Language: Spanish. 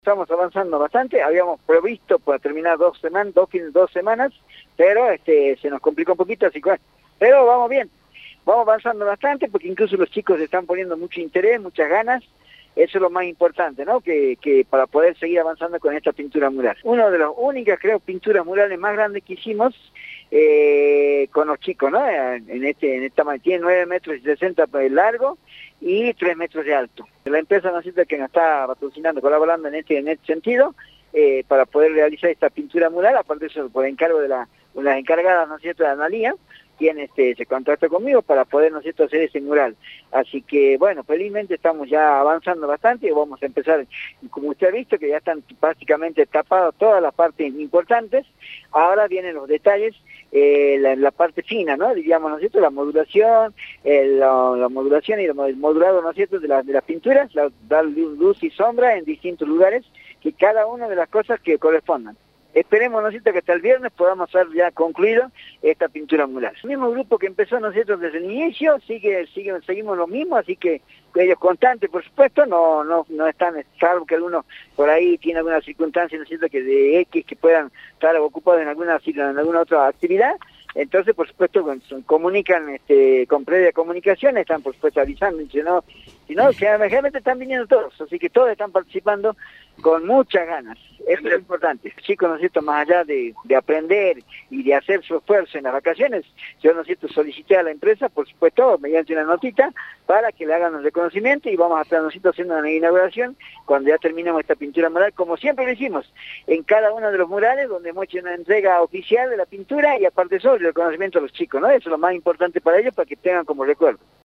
Estamos avanzando bastante, habíamos previsto para terminar dos semanas, pero se nos complicó un poquito, así que bueno, pero vamos bien, vamos avanzando bastante porque incluso los chicos están poniendo mucho interés, muchas ganas. Eso es lo más importante, ¿no? Que para poder seguir avanzando con esta pintura mural. Una de las únicas, creo, pinturas murales más grandes que hicimos con los chicos, ¿no? En esta tiene 9 metros y 60 de largo y 3 metros de alto. La empresa, ¿no es cierto?, que nos está patrocinando, colaborando en este sentido, para poder realizar esta pintura mural, aparte de eso, por encargo de las encargadas, ¿no es cierto?, de Analía, quien se contactó conmigo para poder, ¿no es cierto?, hacer ese mural. Así que, bueno, felizmente estamos ya avanzando bastante y vamos a empezar, como usted ha visto, que ya están prácticamente tapadas todas las partes importantes. Ahora vienen los detalles, la parte fina, ¿no?, diríamos, ¿no es cierto?, la modulación, la modulación y el modulado, ¿no es cierto?, de las pinturas, dar luz y sombra en distintos lugares, que cada una de las cosas que correspondan. Esperemos, ¿no es cierto?, que hasta el viernes podamos haber ya concluido esta pintura mural. El mismo grupo que empezó, ¿no es cierto?, desde el inicio, seguimos lo mismo, así que ellos constantes, por supuesto, no están, salvo que algunos por ahí tienen alguna circunstancia, ¿no es cierto?, que de X, que puedan estar ocupados en alguna otra actividad. Entonces, por supuesto, comunican con previa comunicación, están por supuesto avisando, si no, generalmente están viniendo todos, así que todos están participando con muchas ganas. Eso es lo importante. Chicos, ¿no es cierto?, más allá de aprender y de hacer su esfuerzo en las vacaciones, yo, ¿no es cierto?, solicité a la empresa, por supuesto, mediante una notita, para que le hagan un reconocimiento y vamos a estar, ¿no es cierto?, haciendo una inauguración cuando ya terminemos esta pintura mural, como siempre lo hicimos, en cada uno de los murales, donde hemos hecho una entrega oficial de la pintura y aparte de eso, el reconocimiento a los chicos, ¿no? Eso es lo más importante para ellos, para que tengan como recuerdo.